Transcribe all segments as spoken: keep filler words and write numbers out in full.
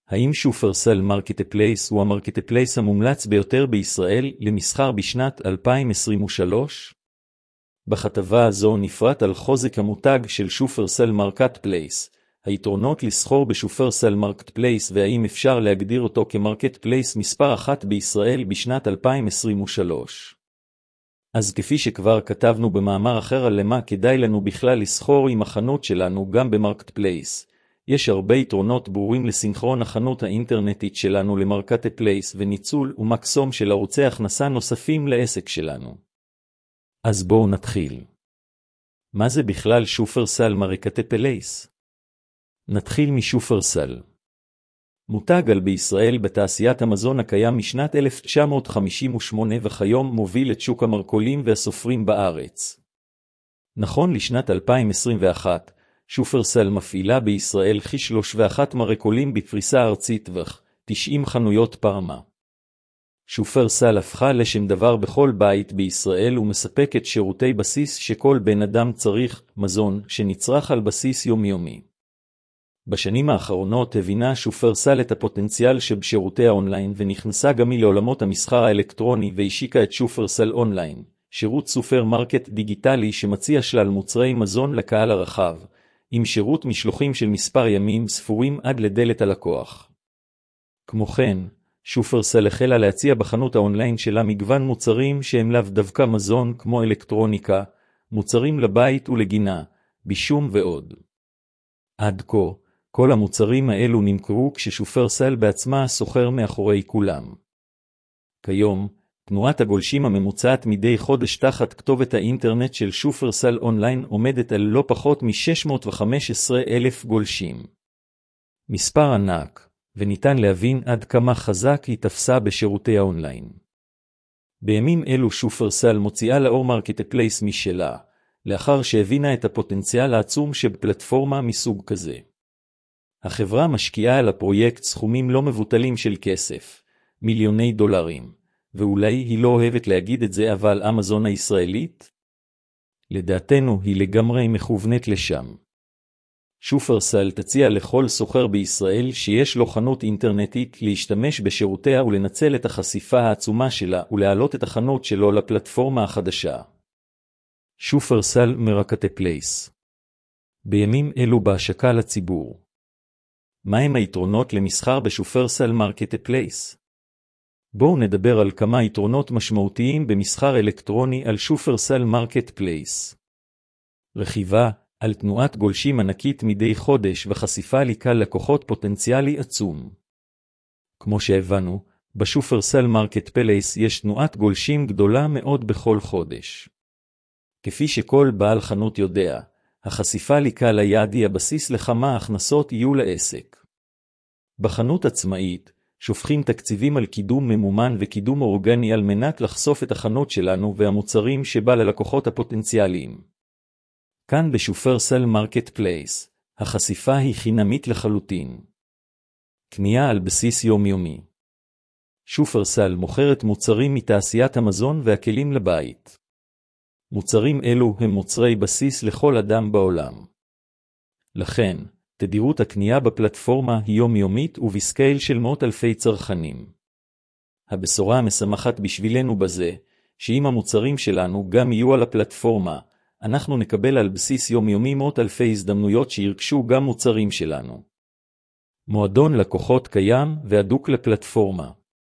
האם שופרסל מרקטפלייס הוא המרקטפלייס המומלץ ביותר בישראל למסחר בשנת אלפיים עשרים ושלוש? בכתבה הזו נפרט על חוזק המותג של שופרסל מרקטפלייס, היתרונות לסחור בשופרסל מרקטפלייס והאם אפשר להגדיר אותו כמרקטפלייס מספר אחת בישראל בשנת אלפיים עשרים ושלוש. אז כפי שכבר כתבנו במאמר אחר על למה כדאי לנו בכלל לסחור עם החנות שלנו גם במרקטפלייס, יש הרבה יתרונות ברורים לסינכרון החנות האינטרנטית שלנו למרקטפלייס וניצול ומקסום של ערוצי הכנסה נוספים לעסק שלנו. אז בואו נתחיל. מה זה בכלל שופרסל מרקטפלייס? נתחיל משופרסל. מותג על בישראל בתעשיית המזון הקיים משנת אלף תשע מאות חמישים ושמונה וכיום מוביל את שוק המרכולים והסופרים בארץ. נכון לשנת אלפיים עשרים ואחת, שופרסל מפעילה בישראל כ-שלושים ואחד מרכולים בפריסה ארצית ו-תשעים חנויות פרמה. שופרסל הפכה לשם דבר בכל בית בישראל ומספקת שירותי בסיס שכל בן אדם צריך, מזון שנצרך על בסיס יומיומי. בשנים האחרונות הבינה שופרסל את הפוטנציאל שבשירותי האונליין ונכנסה גם היא לעולמות המסחר האלקטרוני והשיקה את שופרסל אונליין, שירות סופרמרקט דיגיטלי שמציע שלל מוצרי מזון לקהל הרחב, עם שירות משלוחים של מספר ימים ספורים עד לדלת הלקוח. כמו כן, שופרסל החלה להציע בחנות האונליין שלה מגוון מוצרים שהם לאו דווקא מזון כמו אלקטרוניקה, מוצרים לבית ולגינה, בישום ועוד. עד כה, כל המוצרים האלו נמכרו כששופרסל בעצמה סוחר מאחורי כולם. כיום, תנועת הגולשים הממוצעת מדי חודש תחת כתובת האינטרנט של שופרסל אונליין עומדת על לא פחות מ-שש מאות וחמש עשרה אלף גולשים. מספר ענק, וניתן להבין עד כמה חזק היא תפסה בשירותי האונליין. בימים אלו שופרסל מוציאה לאור מרקטפלייס משלה, לאחר שהבינה את הפוטנציאל העצום שבפלטפורמה מסוג כזה. החברה משקיעה על הפרויקט סכומים לא מבוטלים של כסף, מיליוני דולרים, ואולי היא לא אוהבת להגיד את זה אבל אמזון הישראלית? לדעתנו היא לגמרי מכוונת לשם. שופרסל תציע לכל סוחר בישראל שיש לו חנות אינטרנטית להשתמש בשירותיה ולנצל את החשיפה העצומה שלה ולהעלות את החנות שלו לפלטפורמה החדשה. שופרסל מרקטפלייס. בימים אלו בהשקה לציבור. מהם היתרונות למסחר בשופרסל מרקטפלייס? בואו נדבר על כמה יתרונות משמעותיים במסחר אלקטרוני על שופרסל מרקטפלייס. רכיבה על תנועת גולשים ענקית מדי חודש וחשיפה לקהל לקוחות פוטנציאלי עצום. כמו שהבנו, בשופרסל מרקטפלייס יש תנועת גולשים גדולה מאוד בכל חודש. כפי שכל בעל חנות יודע, החשיפה לקהל היעד היא הבסיס לכמה הכנסות יהיו לעסק. בחנות עצמאית, שופכים תקציבים על קידום ממומן וקידום אורגני על מנת לחשוף את החנות שלנו והמוצרים שבה ללקוחות הפוטנציאליים. כאן בשופרסל מרקטפלייס, החשיפה היא חינמית לחלוטין. קנייה על בסיס יומיומי. שופרסל מוכרת מוצרים מתעשיית המזון והכלים לבית. מוצרים אלו הם מוצרי בסיס לכל אדם בעולם. לכן, תדירות הקנייה בפלטפורמה היא יומיומית ובסקייל של מאות אלפי צרכנים. הבשורה המשמחת בשבילנו בזה, שאם המוצרים שלנו גם יהיו על הפלטפורמה, אנחנו נקבל על בסיס יומיומי מאות אלפי הזדמנויות שירכשו גם מוצרים שלנו. מועדון לקוחות קיים והדוק לפלטפורמה.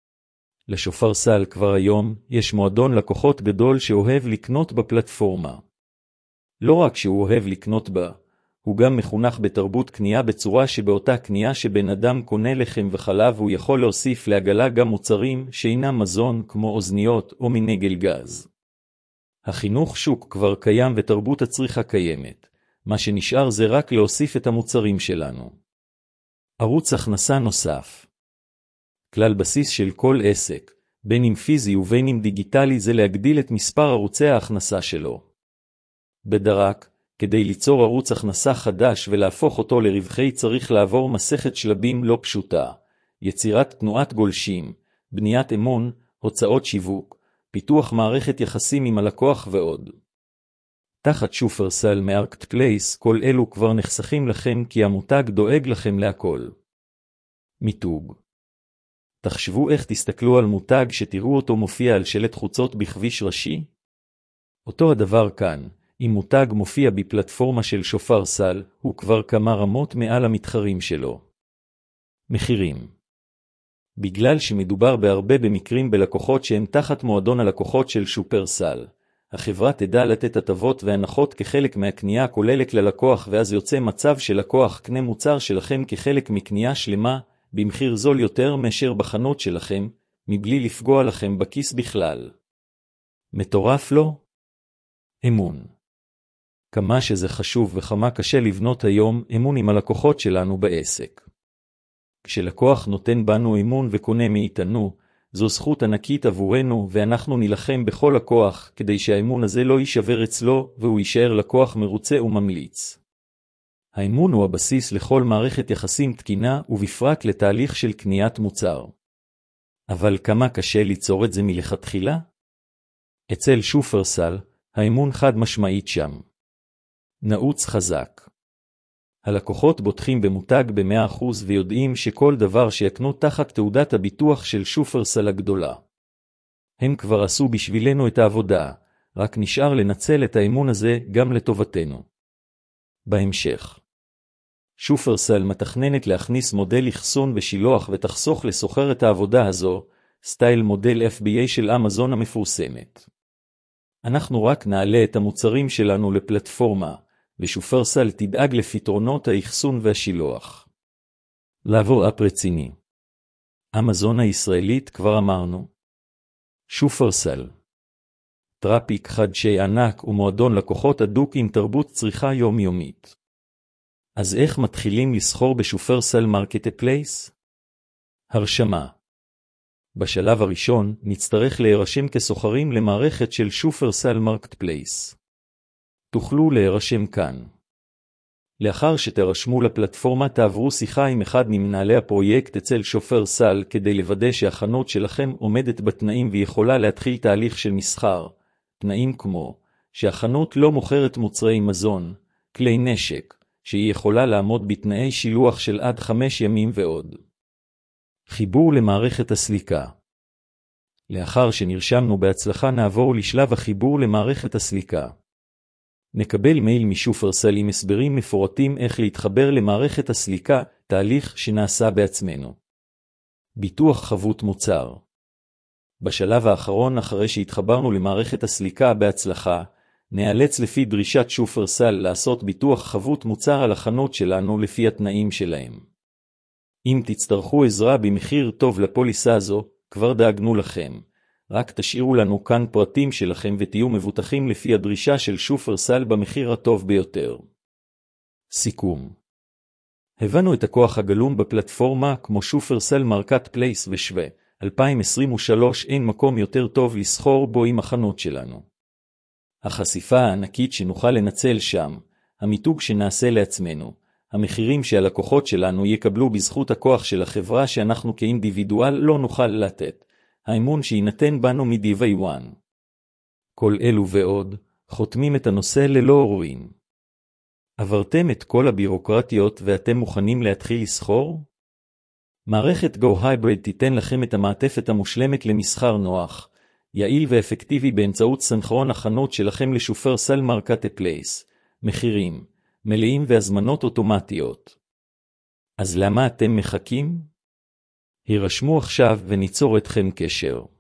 לשופרסל כבר היום יש מועדון לקוחות גדול שאוהב לקנות בפלטפורמה. לא רק שהוא אוהב לקנות בה, הוא גם מחונך בתרבות קנייה בצורה שבאותה קנייה שבן אדם קונה לחם וחלב הוא יכול להוסיף לעגלה גם מוצרים שאינם מזון כמו אוזניות או מנגל גז. החינוך שוק כבר קיים ותרבות הצריכה קיימת, מה שנשאר זה רק להוסיף את המוצרים שלנו. ערוץ הכנסה נוסף. כלל בסיס של כל עסק, בין אם פיזי ובין אם דיגיטלי זה להגדיל את מספר ערוצי ההכנסה שלו. בדרק, כדי ליצור ערוץ הכנסה חדש ולהפוך אותו לרווחי צריך לעבור מסכת שלבים לא פשוטה, יצירת תנועת גולשים, בניית אמון, הוצאות שיווק, פיתוח מערכת יחסים עם הלקוח ועוד. תחת שופרסל מרקטפלייס כל אלו כבר נחסכים לכם כי המותג דואג לכם להכל. מיתוג. תחשבו איך תסתכלו על מותג שתראו אותו מופיע על שלט חוצות בכביש ראשי? אותו הדבר כאן, אם מותג מופיע בפלטפורמה של שופרסל, הוא כבר כמה רמות מעל המתחרים שלו. מחירים. בגלל שמדובר בהרבה במקרים בלקוחות שהם תחת מועדון הלקוחות של שופרסל, החברה תדע לתת הטבות והנחות כחלק מהקנייה הכוללת ללקוח, ואז יוצא מצב שלקוח קנה מוצר שלכם כחלק מקנייה שלמה, במחיר זול יותר מאשר בחנות שלכם, מבלי לפגוע לכם בכיס בכלל. מטורף לא? אמון. כמה שזה חשוב וכמה קשה לבנות היום אמון עם הלקוחות שלנו בעסק. כשלקוח נותן בנו אמון וקונה מאיתנו, זו זכות ענקית עבורנו, ואנחנו נלחם בכל הכוח כדי שהאמון הזה לא יישבר אצלו והוא יישאר לקוח מרוצה וממליץ. האמון הוא הבסיס לכל מערכת יחסים תקינה ובפרט לתהליך של קניית מוצר. אבל כמה קשה ליצור את זה מלכתחילה? אצל שופרסל, האמון חד משמעית שם. נעוץ חזק. הלקוחות בוטחים במותג ב-מאה אחוז ויודעים שכל דבר שיקנו תחת תעודת הביטוח של שופרסל הגדולה. הם כבר עשו בשבילנו את העבודה, רק נשאר לנצל את האמון הזה גם לטובתנו. בהמשך. שופרסל מתכננת להכניס מודל אחסון ושילוח ותחסוך לסוחר את העבודה הזו, סטייל מודל אף בי איי של אמזון המפורסמת. אנחנו רק נעלה את המוצרים שלנו לפלטפורמה, ושופרסל תדאג לפתרונות האחסון והשילוח. לעבור אפ רציני. אמזון הישראלית כבר אמרנו. שופרסל. טראפיק חדשי ענק ומועדון לקוחות הדוק עם תרבות צריכה יומיומית. אז איך מתחילים לסחור בשופרסל מרקטפלייס? הרשמה. בשלב הראשון נצטרך להירשם כסוחרים למערכת של שופרסל מרקטפלייס. תוכלו להירשם כאן. לאחר שתרשמו לפלטפורמה תעברו שיחה עם אחד ממנהלי הפרויקט אצל שופרסל כדי לוודא שהחנות שלכם עומדת בתנאים ויכולה להתחיל תהליך של מסחר. תנאים כמו שהחנות לא מוכרת מוצרי מזון, כלי נשק, שהיא יכולה לעמוד בתנאי שילוח של עד חמש ימים ועוד. חיבור למערכת הסליקה. לאחר שנרשמנו בהצלחה נעבור לשלב החיבור למערכת הסליקה. נקבל מייל משופרסל עם הסברים מפורטים איך להתחבר למערכת הסליקה, תהליך שנעשה בעצמנו. ביטוח חבות מוצר. בשלב האחרון אחרי שהתחברנו למערכת הסליקה בהצלחה, נאלץ לפי דרישת שופרסל לעשות ביטוח חבות מוצר על החנות שלנו לפי התנאים שלהם. אם תצטרכו עזרה במחיר טוב לפוליסה הזו, כבר דאגנו לכם. רק תשאירו לנו כאן פרטים שלכם ותהיו מבוטחים לפי הדרישה של שופרסל במחיר הטוב ביותר. סיכום. הבנו את הכוח הגלום בפלטפורמה כמו שופרסל מרקטפלייס ושווה. אלפיים עשרים ושלוש אין מקום יותר טוב לסחור בו עם החנות שלנו. החשיפה הענקית שנוכל לנצל שם, המיתוג שנעשה לעצמנו, המחירים שהלקוחות שלנו יקבלו בזכות הכוח של החברה שאנחנו כאינדיבידואל לא נוכל לתת, האמון שיינתן בנו מ-דיי וואן. כל אלו ועוד, חותמים את הנושא ללא עוררין. עברתם את כל הבירוקרטיות ואתם מוכנים להתחיל לסחור? מערכת Go Hybrid תיתן לכם את המעטפת המושלמת למסחר נוח, יעיל ואפקטיבי באמצעות סנכרון החנות שלכם לשופרסל מרקטפלייס, מחירים, מלאים והזמנות אוטומטיות. אז למה אתם מחכים? הירשמו עכשיו וניצור אתכם קשר.